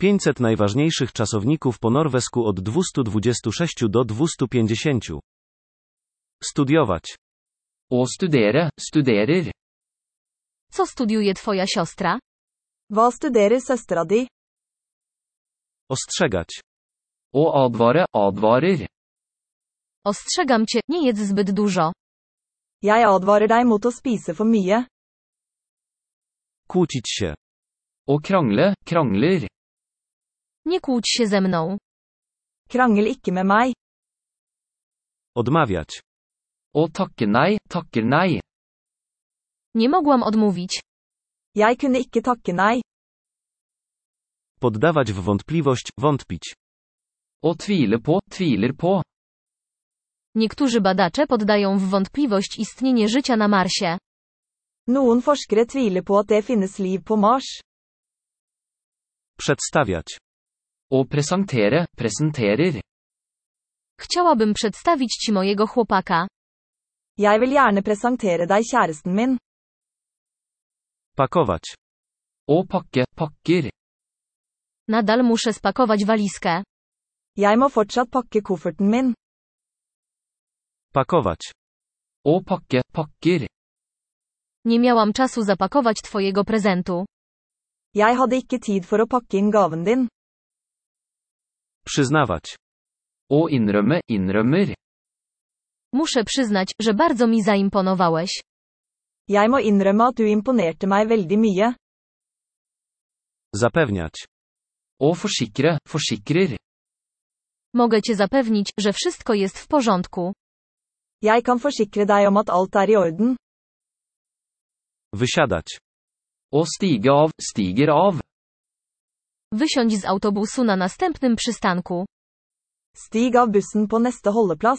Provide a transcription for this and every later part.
500 najważniejszych czasowników po norwesku od 226 do 250. Studiować. Å studere, studerer. Co studiuje twoja siostra? Hva studerer søstera di? Ostrzegać. Å advare, advarer. Ostrzegam cię, nie jedz zbyt dużo. Jeg advarer deg mot å spise for mye. Kłócić się. Å krangle, krangler. Nie kłóć się ze mną. Krangel ikke med meg. Odmawiać. Å takke nei, takker nei. Nie mogłam odmówić. Jeg kunne ikke takke nei. Poddawać w wątpliwość, wątpić. Å tvile på, tviler på. Niektórzy badacze poddają w wątpliwość istnienie życia na Marsie. Noen forskere tviler på at det finnes liv på Mars. Przedstawiać. Å presentere, presenterer. Chciałabym przedstawić ci mojego chłopaka. Jeg vil gjerne presentere deg kjæresten min. Pakować. Å pakke, pakker. Nadal muszę spakować walizkę. Jeg må fortsatt pakke kofferten min. Pakować. Å pakke, pakker. Nie miałam czasu zapakować twojego prezentu. Jeg hadde ikke tid for å pakke inn gaven din. Przyznawać. Å innrømme, innrømmer. Muszę przyznać, że bardzo mi zaimponowałeś. Jeg må innrømme at du imponerte meg veldig mye. Zapewniać. Å forsikre, forsikrer. Mogę cię zapewnić, że wszystko jest w porządku. Jeg kan forsikre deg om at alt er i orden. Wysiadać. Å stige av, stiger av. Wysiądź z autobusu na następnym przystanku. Stig av bussen på neste holdeplass.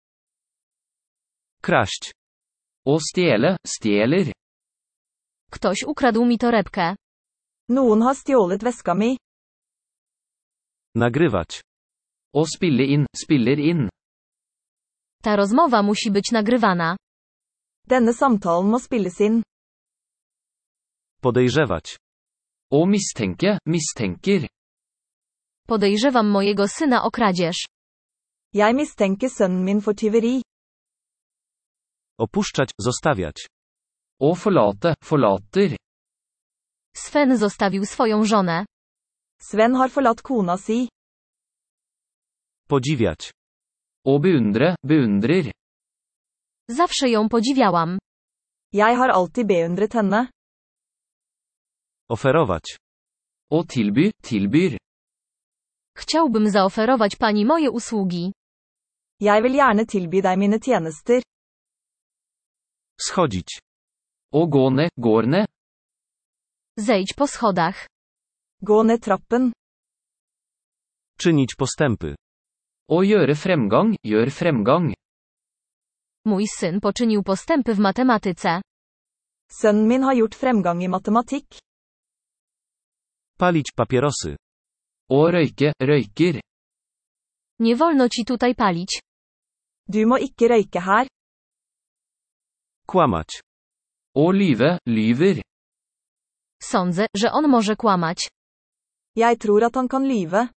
Kraść. Å stjele, stjeler. Ktoś ukradł mi torebkę. Noen har stjålet veska mi. Nagrywać. Å spille inn, spiller inn. Ta rozmowa musi być nagrywana. Denne samtalen må spilles inn. Podejrzewać. Å mistenke, mistenker. Podejrzewam mojego syna o kradzież. Jeg mistenker sønnen min for tyveri. Opuszczać, zostawiać. Å forlate, forlater. Sven zostawił swoją żonę. Sven har forlatt kona si. Podziwiać. Å beundre, beundrer. Zawsze ją podziwiałam. Jeg har alltid beundret henne. Oferować. Å tilby, tilbyr. Chciałbym zaoferować pani moje usługi. Jeg vil gjerne tilby deg mine tjenester. Schodzić. Å gå ned, går ned. Zejdź po schodach. Gå ned trappen. Czynić postępy. Å gjøre fremgang, gjør fremgang. Mój syn poczynił postępy w matematyce. Sønnen min har gjort fremgang i matematikk. Palić papierosy. Å røyke, røyker. Nie wolno ci tutaj palić. Du må ikke røyke her. Kłamać. Å lyve, lyver. Sądzę, że on może kłamać. Jeg tror at han kan lyve.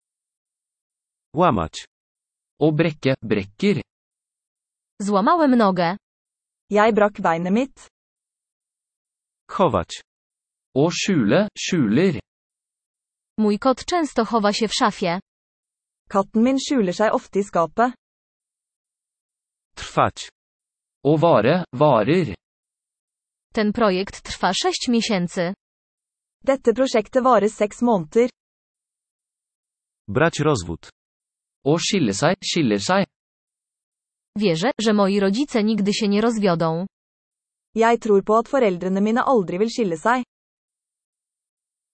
Łamać. Å brekke, brekker. Złamałem nogę. Jeg brakk beinet mitt. Chować. Å skjule, skjuler. Mój kot często chowa się w szafie. Katten min skjuler seg ofte i skapet. Trwać. Å vare, varer. Ten projekt trwa 6 miesięcy. Dette prosjektet varer 6 måneder. Brać rozwód. Å skille seg, skiller seg. Wierzę, że moi rodzice nigdy się nie rozwiodą. Jeg tror på at foreldrene mine aldri vil skille seg.